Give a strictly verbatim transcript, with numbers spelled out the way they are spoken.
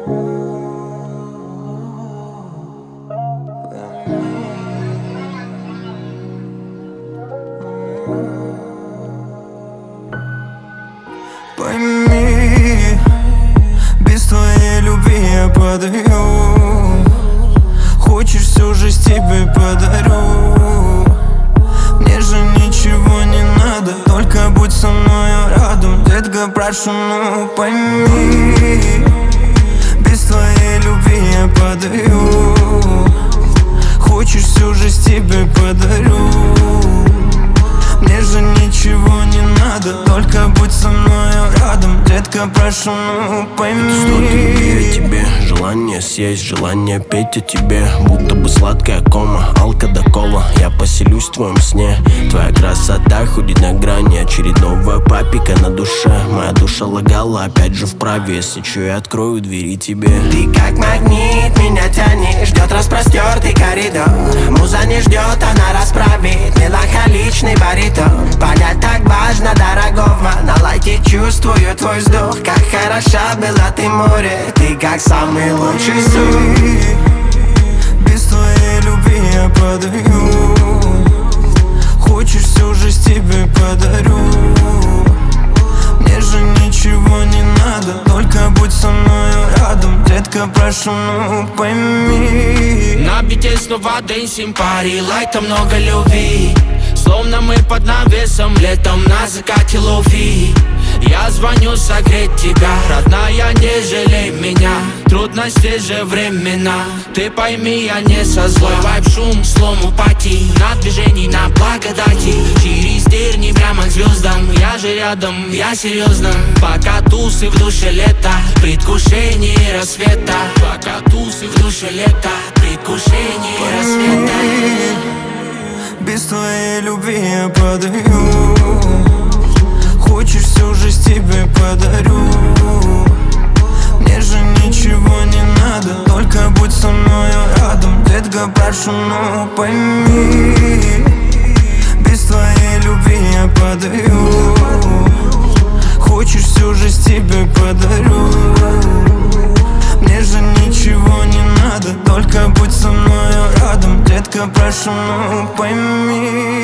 Пойми, без твоей любви я падаю. Хочешь, всю жизнь тебе подарю. Мне же ничего не надо, только будь со мною рядом. Детка, прошу, ну пойми, без твоей любви я падаю. Хочешь, всю жизнь тебе подарю. Мне же ничего не надо, только будь со мною рядом. Детка, прошу, ну пойми. Столько любви о тебе, желание съесть, желание петь о тебе. Будто бы сладкая кома, алка до кола. Я поселюсь в твоем сне. Твоя красота ходит на грани очередного папика на душе. Моя душа лагала, опять же вправе. Если чё, я открою двери тебе. Ты как магнит, меня тянет, ждет распростертый коридор. Муза не ждет, она расправит меланхоличный баритон. Понять так важно, дорогого, на лайке чувствую твой вздох. Как хороша была ты, море, ты как самый лучший сон. Без твоей любви я падаю. Хочешь, всю жизнь тебе подарю. Мне же ничего не надо, только будь со мною рядом. Детка, прошу, ну пойми. На би ти эс снова дэнсим пари, лайта много любви. Словно мы под навесом, летом на закате лови. Я звоню согреть тебя, родная, не жалей меня. Трудности же времена, ты пойми, я не со зла. Вайб, шум, слому пати, на движении, на благодати. Через терни прямо к звездам, я же рядом, я серьезно. Пока тусы в душе лета, предвкушение рассвета. Пока тусы в душе лета, предвкушение рассвета. Без твоей любви я падаю. Хочешь, всю жизнь тебе подарю. Мне же ничего не надо, только будь со мною рядом. Детка, прошу, ну пойми, без твоей любви я падаю. Хочешь, всю жизнь тебе подарю. Мне же ничего не надо, только будь со мною рядом. Детка, прошу, ну пойми.